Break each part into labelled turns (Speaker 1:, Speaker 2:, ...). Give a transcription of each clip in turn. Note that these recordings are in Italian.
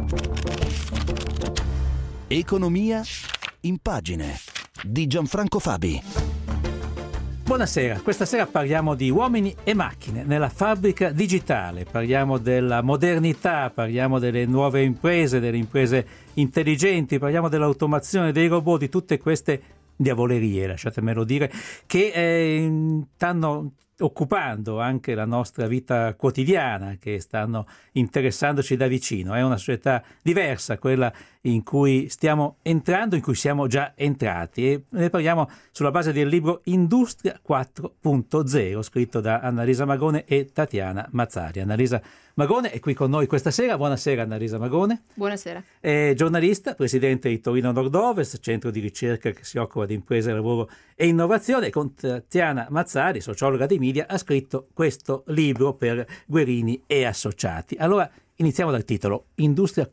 Speaker 1: Economia in pagine di Gianfranco Fabi.
Speaker 2: Buonasera, questa sera parliamo di uomini e macchine nella fabbrica digitale, parliamo della modernità, parliamo delle nuove imprese, delle imprese intelligenti, parliamo dell'automazione, dei robot, di tutte queste diavolerie, lasciatemelo dire, che stanno occupando anche la nostra vita quotidiana, che stanno interessandoci da vicino. È una società diversa, quella in cui stiamo entrando, in cui siamo già entrati, e ne parliamo sulla base del libro Industria 4.0, scritto da Annalisa Magone e Tatiana Mazzari. Annalisa Magone è qui con noi questa sera. Buonasera Annalisa Magone.
Speaker 3: Buonasera.
Speaker 2: È giornalista, presidente di Torino Nord-Ovest, centro di ricerca che si occupa di imprese, lavoro e innovazione. Con Tatiana Mazzari, sociologa dei media, ha scritto questo libro per Guerini e Associati. Allora, iniziamo dal titolo, Industria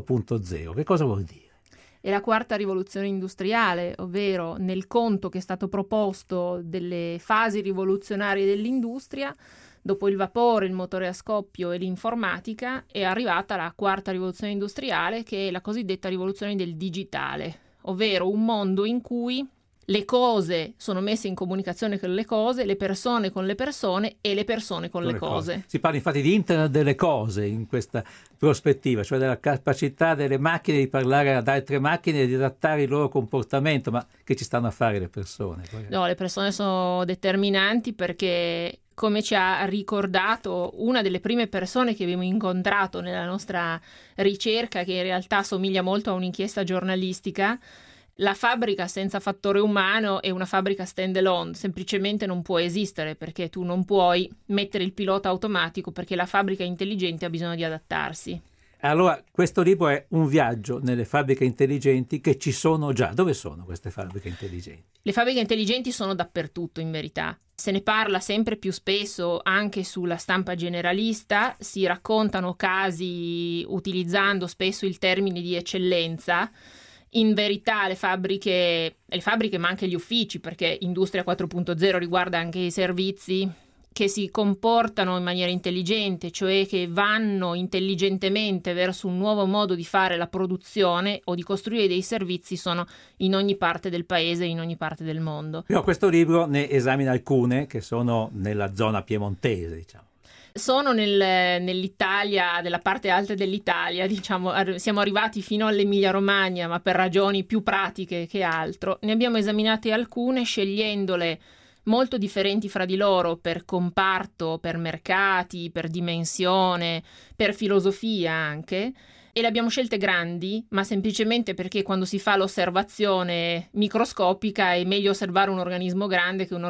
Speaker 2: 4.0. Che cosa vuol dire?
Speaker 3: È la quarta rivoluzione industriale, ovvero nel conto che è stato proposto delle fasi rivoluzionarie dell'industria. Dopo il vapore, il motore a scoppio e l'informatica è arrivata la quarta rivoluzione industriale, che è la cosiddetta rivoluzione del digitale, ovvero un mondo in cui le cose sono messe in comunicazione con le cose, le persone con le persone e le persone con le cose.
Speaker 2: Si parla infatti di Internet delle cose in questa prospettiva, cioè della capacità delle macchine di parlare ad altre macchine e di adattare il loro comportamento, ma che ci stanno a fare le persone?
Speaker 3: No, le persone sono determinanti perché, come ci ha ricordato una delle prime persone che abbiamo incontrato nella nostra ricerca, che in realtà somiglia molto a un'inchiesta giornalistica, la fabbrica senza fattore umano è una fabbrica stand alone, semplicemente non può esistere, perché tu non puoi mettere il pilota automatico, perché la fabbrica intelligente ha bisogno di adattarsi.
Speaker 2: Allora, questo libro è un viaggio nelle fabbriche intelligenti che ci sono già. Dove sono queste fabbriche intelligenti?
Speaker 3: Le fabbriche intelligenti sono dappertutto, in verità. Se ne parla sempre più spesso anche sulla stampa generalista, si raccontano casi utilizzando spesso il termine di eccellenza. In verità le fabbriche ma anche gli uffici, perché Industria 4.0 riguarda anche i servizi, che si comportano in maniera intelligente, cioè che vanno intelligentemente verso un nuovo modo di fare la produzione o di costruire dei servizi, sono in ogni parte del paese, in ogni parte del mondo.
Speaker 2: Però questo libro ne esamina alcune che sono nella zona piemontese, diciamo.
Speaker 3: Sono nell'Italia, della parte alta dell'Italia, diciamo, siamo arrivati fino all'Emilia Romagna, ma per ragioni più pratiche che altro. Ne abbiamo esaminate alcune, scegliendole molto differenti fra di loro per comparto, per mercati, per dimensione, per filosofia anche. E le abbiamo scelte grandi, ma semplicemente perché quando si fa l'osservazione microscopica è meglio osservare un organismo grande che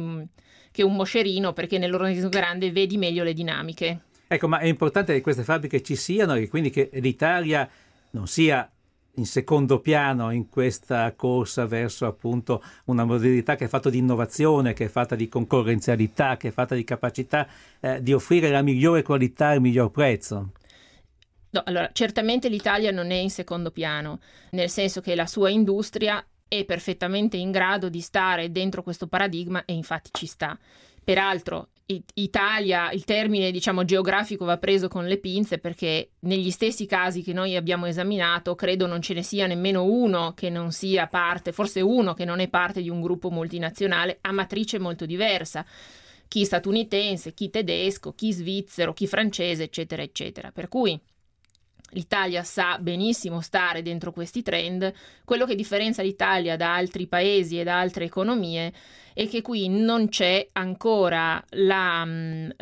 Speaker 3: un moscerino, perché nell'organismo grande vedi meglio le dinamiche.
Speaker 2: Ecco, ma è importante che queste fabbriche ci siano e quindi che l'Italia non sia in secondo piano in questa corsa verso appunto una modernità che è fatta di innovazione, che è fatta di concorrenzialità, che è fatta di capacità di offrire la migliore qualità e il miglior prezzo.
Speaker 3: No, allora, certamente l'Italia non è in secondo piano, nel senso che la sua industria è perfettamente in grado di stare dentro questo paradigma e infatti ci sta. Peraltro Italia, il termine diciamo geografico va preso con le pinze, perché negli stessi casi che noi abbiamo esaminato credo non ce ne sia nemmeno uno che non sia parte, forse uno che non è parte di un gruppo multinazionale a matrice molto diversa, chi statunitense, chi tedesco, chi svizzero, chi francese, eccetera eccetera. Per cui l'Italia sa benissimo stare dentro questi trend. Quello che differenzia l'Italia da altri paesi e da altre economie è che qui non c'è ancora non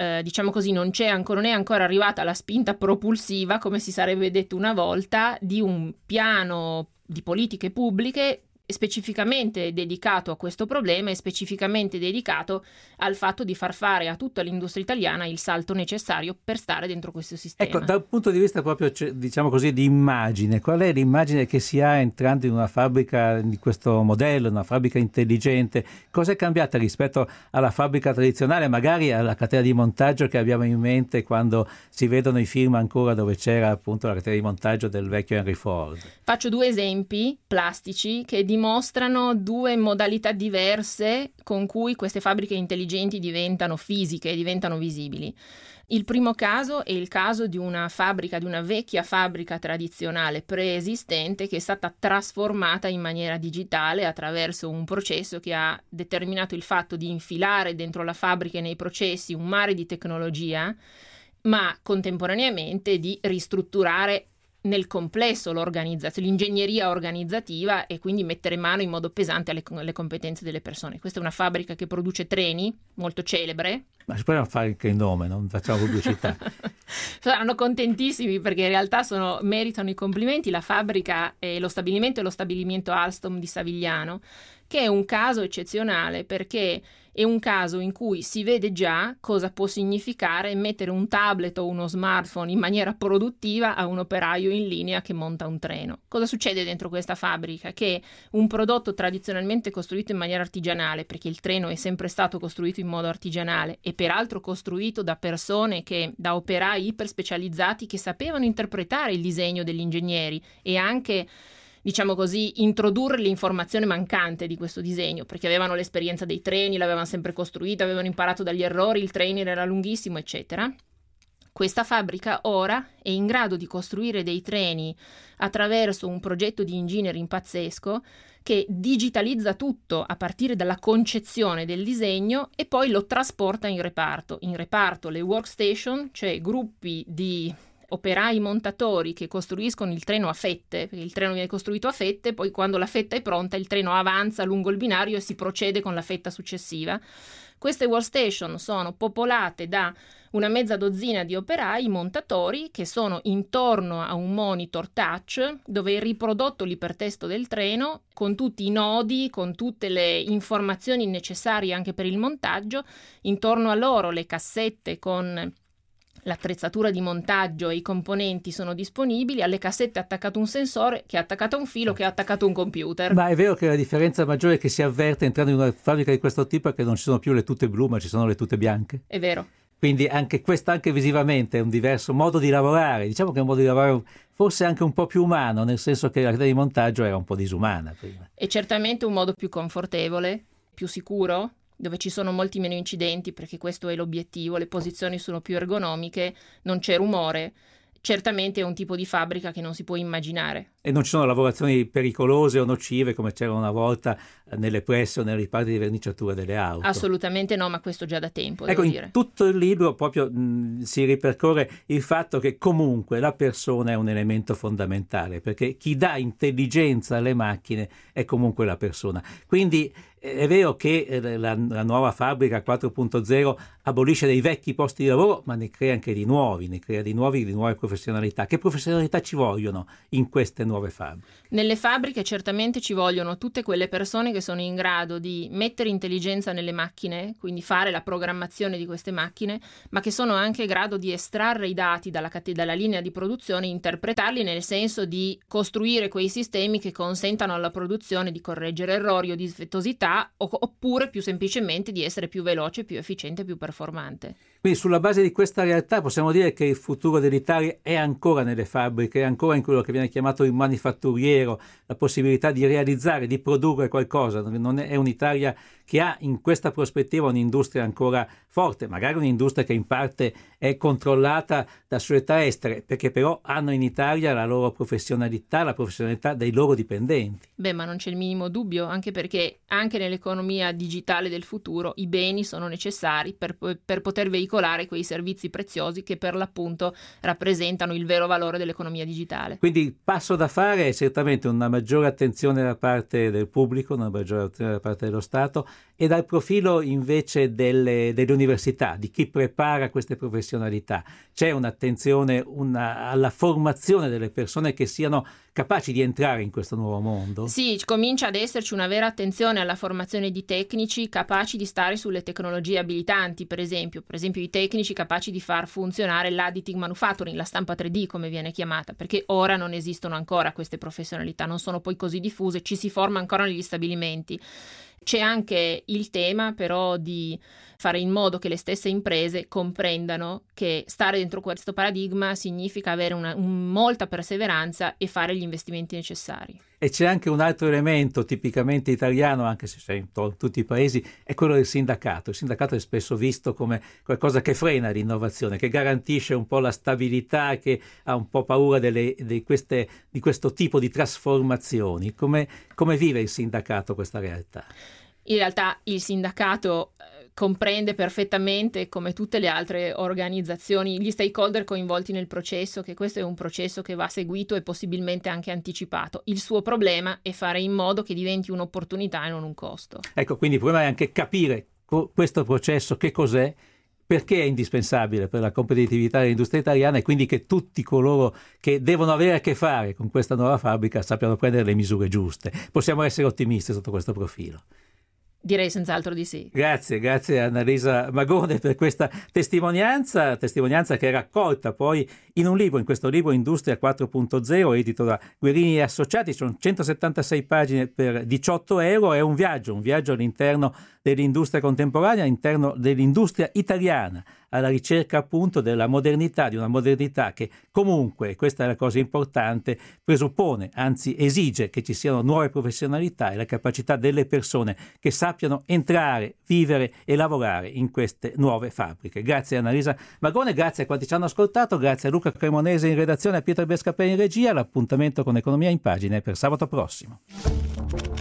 Speaker 3: è ancora arrivata la spinta propulsiva, come si sarebbe detto una volta, di un piano di politiche pubbliche specificamente dedicato a questo problema e specificamente dedicato al fatto di far fare a tutta l'industria italiana il salto necessario per stare dentro questo sistema.
Speaker 2: Ecco, dal punto di vista proprio, diciamo così, di immagine, qual è l'immagine che si ha entrando in una fabbrica di questo modello, una fabbrica intelligente? Cosa è cambiata rispetto alla fabbrica tradizionale, magari alla catena di montaggio che abbiamo in mente quando si vedono i film ancora dove c'era appunto la catena di montaggio del vecchio Henry Ford?
Speaker 3: Faccio due esempi plastici che dimostrano due modalità diverse con cui queste fabbriche intelligenti diventano fisiche, diventano visibili. Il primo caso è il caso di una vecchia fabbrica tradizionale preesistente che è stata trasformata in maniera digitale attraverso un processo che ha determinato il fatto di infilare dentro la fabbrica e nei processi un mare di tecnologia, ma contemporaneamente di ristrutturare nel complesso l'ingegneria organizzativa e quindi mettere mano in modo pesante alle competenze delle persone. Questa è una fabbrica che produce treni, molto celebre.
Speaker 2: Ma ci proviamo a fare anche il nome, non facciamo pubblicità.
Speaker 3: Saranno contentissimi perché in realtà meritano i complimenti. La fabbrica e lo stabilimento Alstom di Savigliano, che è un caso eccezionale perché è un caso in cui si vede già cosa può significare mettere un tablet o uno smartphone in maniera produttiva a un operaio in linea che monta un treno. Cosa succede dentro questa fabbrica? Che un prodotto tradizionalmente costruito in maniera artigianale, perché il treno è sempre stato costruito in modo artigianale e peraltro costruito da da operai iper specializzati che sapevano interpretare il disegno degli ingegneri e anche, diciamo così, introdurre l'informazione mancante di questo disegno, perché avevano l'esperienza dei treni, l'avevano sempre costruita, avevano imparato dagli errori, il trainer era lunghissimo, eccetera. Questa fabbrica ora è in grado di costruire dei treni attraverso un progetto di engineering pazzesco che digitalizza tutto a partire dalla concezione del disegno e poi lo trasporta in reparto. In reparto le workstation, cioè gruppi di operai montatori che costruiscono il treno a fette, perché il treno viene costruito a fette, poi quando la fetta è pronta il treno avanza lungo il binario e si procede con la fetta successiva. Queste workstation sono popolate da una mezza dozzina di operai montatori che sono intorno a un monitor touch dove è riprodotto l'ipertesto del treno con tutti i nodi, con tutte le informazioni necessarie anche per il montaggio, intorno a loro le cassette con l'attrezzatura di montaggio e i componenti sono disponibili, alle cassette è attaccato un sensore che è attaccato a un filo che è attaccato a un computer.
Speaker 2: Ma è vero che la differenza maggiore che si avverte entrando in una fabbrica di questo tipo è che non ci sono più le tute blu ma ci sono le tute bianche.
Speaker 3: È vero.
Speaker 2: Quindi anche questo, anche visivamente, è un diverso modo di lavorare. Diciamo che è un modo di lavorare forse anche un po' più umano, nel senso che la catena di montaggio era un po' disumana prima.
Speaker 3: È certamente un modo più confortevole, più sicuro, dove ci sono molti meno incidenti, perché questo è l'obiettivo, le posizioni sono più ergonomiche, non c'è rumore. Certamente è un tipo di fabbrica che non si può immaginare.
Speaker 2: E non ci sono lavorazioni pericolose o nocive come c'era una volta nelle presse o nei riparti di verniciatura delle auto?
Speaker 3: Assolutamente no, ma questo già da tempo,
Speaker 2: ecco,
Speaker 3: devo dire.
Speaker 2: In tutto il libro proprio si ripercorre il fatto che comunque la persona è un elemento fondamentale, perché chi dà intelligenza alle macchine è comunque la persona. Quindi è vero che la nuova fabbrica 4.0 abolisce dei vecchi posti di lavoro, ma ne crea anche di nuove professionalità. Che professionalità ci vogliono in queste nuove fabbriche?
Speaker 3: Nelle fabbriche certamente ci vogliono tutte quelle persone che sono in grado di mettere intelligenza nelle macchine, quindi fare la programmazione di queste macchine, ma che sono anche in grado di estrarre i dati dalla linea di produzione e interpretarli, nel senso di costruire quei sistemi che consentano alla produzione di correggere errori o difettosità, oppure più semplicemente di essere più veloce, più efficiente, più performante.
Speaker 2: Quindi sulla base di questa realtà possiamo dire che il futuro dell'Italia è ancora nelle fabbriche, è ancora in quello che viene chiamato il manifatturiero, la possibilità di realizzare, di produrre qualcosa. Non è un'Italia che ha in questa prospettiva un'industria ancora forte, magari un'industria che in parte è controllata da società estere, perché però hanno in Italia la loro professionalità, la professionalità dei loro dipendenti.
Speaker 3: Beh, ma non c'è il minimo dubbio, anche perché anche nell'economia digitale del futuro i beni sono necessari per poter veicolare quei servizi preziosi che per l'appunto rappresentano il vero valore dell'economia digitale.
Speaker 2: Quindi il passo da fare è certamente una maggiore attenzione da parte del pubblico, una maggiore attenzione da parte dello Stato, e dal profilo invece delle università, di chi prepara queste professionalità. C'è un'attenzione alla formazione delle persone che siano capaci di entrare in questo nuovo mondo?
Speaker 3: Sì, comincia ad esserci una vera attenzione alla formazione di tecnici capaci di stare sulle tecnologie abilitanti, per esempio i tecnici capaci di far funzionare l'additive manufacturing, la stampa 3D come viene chiamata, perché ora non esistono ancora queste professionalità, non sono poi così diffuse, ci si forma ancora negli stabilimenti. C'è anche il tema però di fare in modo che le stesse imprese comprendano che stare dentro questo paradigma significa avere molta perseveranza e fare gli investimenti necessari.
Speaker 2: E c'è anche un altro elemento tipicamente italiano, anche se c'è in tutti i paesi, è quello del sindacato. Il sindacato è spesso visto come qualcosa che frena l'innovazione, che garantisce un po' la stabilità, che ha un po' paura di questo tipo di trasformazioni. Come vive il sindacato questa realtà?
Speaker 3: In realtà il sindacato comprende perfettamente, come tutte le altre organizzazioni, gli stakeholder coinvolti nel processo, che questo è un processo che va seguito e possibilmente anche anticipato. Il suo problema è fare in modo che diventi un'opportunità e non un costo.
Speaker 2: Ecco, quindi il problema è anche capire questo processo che cos'è, perché è indispensabile per la competitività dell'industria italiana, e quindi che tutti coloro che devono avere a che fare con questa nuova fabbrica sappiano prendere le misure giuste. Possiamo essere ottimisti sotto questo profilo.
Speaker 3: Direi senz'altro di sì.
Speaker 2: Grazie Annalisa Magone per questa testimonianza che è raccolta poi in questo libro Industria 4.0, edito da Guerini e Associati. Sono 176 pagine per 18 euro. È un viaggio all'interno dell'industria contemporanea, all'interno dell'industria italiana, alla ricerca appunto della modernità, di una modernità che comunque, questa è la cosa importante, presuppone, anzi esige che ci siano nuove professionalità e la capacità delle persone che sappiano entrare, vivere e lavorare in queste nuove fabbriche. Grazie a Annalisa Magone, grazie a quanti ci hanno ascoltato, grazie a Luca Cremonese in redazione, a Pietro Bescapè in regia. L'appuntamento con Economia in Pagine per sabato prossimo.